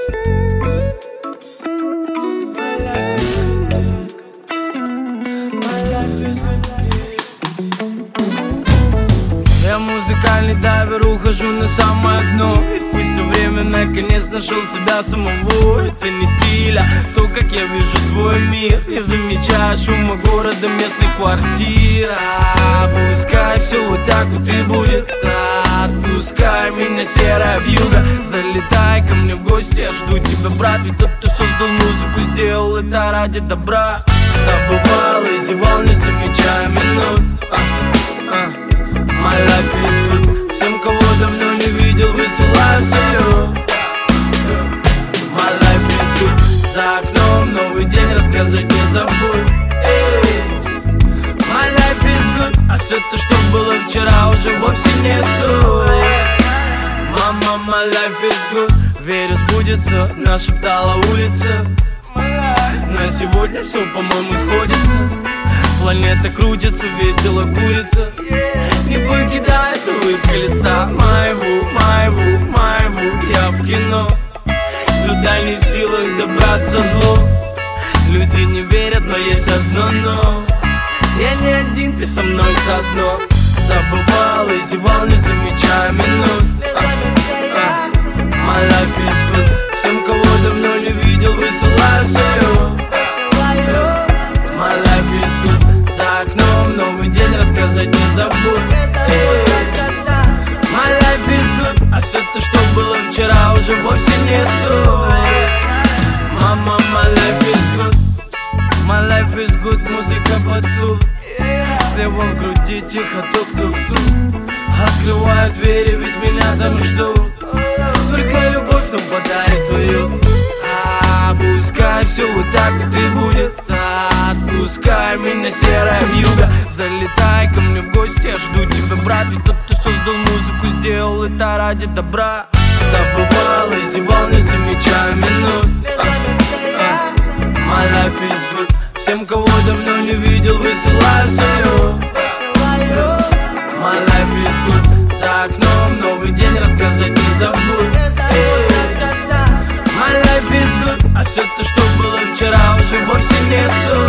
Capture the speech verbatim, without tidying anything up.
Я музыкальный дайвер, ухожу на самое дно. И спустя время наконец нашел себя самого. Это не стиль, а то, как я вижу свой мир. Не замечаю шума города, местной квартиры. Пускай все вот так вот и будет. Отпускай меня, серая вьюга. Залетай ко мне в гости, я жду тебя, брат. Ведь тот, кто создал музыку, сделал это ради добра. Забывал, издевал, не замечая минут. My life is good. Всем, кого давно не видел, высылаю салют. My life is good. За окном новый день, рассказать не забудь. My life is good. А все то, что было вчера, уже вовсе не суть. Мама, my life is good. Верю, сбудется, нашептала улица. На сегодня все, по-моему, сходится. Планета крутится, весело курица. Не покидает улыбка лица моего, моего, моего. Я в кино, сюда не в силах добраться зло. Люди не верят, но есть одно но. Я не один, ты со мной заодно. Забывал, издевал, не замечая минут. My life is good. Всем, кого давно не видел, высылаю салют. My life is good. За окном новый день, рассказать не забудь. My life is good. А все то, что было вчера, уже вовсе не суть. Мама, my life is good. My life is good. Музыка потух. Слева в груди тихо тук-тук-тук. Открываю двери, ведь меня там ждут. Только любовь нам подарит уют. А пускай все вот так вот и будет. Отпускай меня, серая вьюга. Залетай ко мне в гости, я жду тебя, брат. Ведь тот, кто создал музыку, сделал это ради добра. Забывал, издевал, не замечая минут. My life is good. Всем, кого давно не видел, высылаю салют. My life is good. За окном новый день, рассказать не забудь. My life is good. А все то, что было вчера, уже вовсе не суть.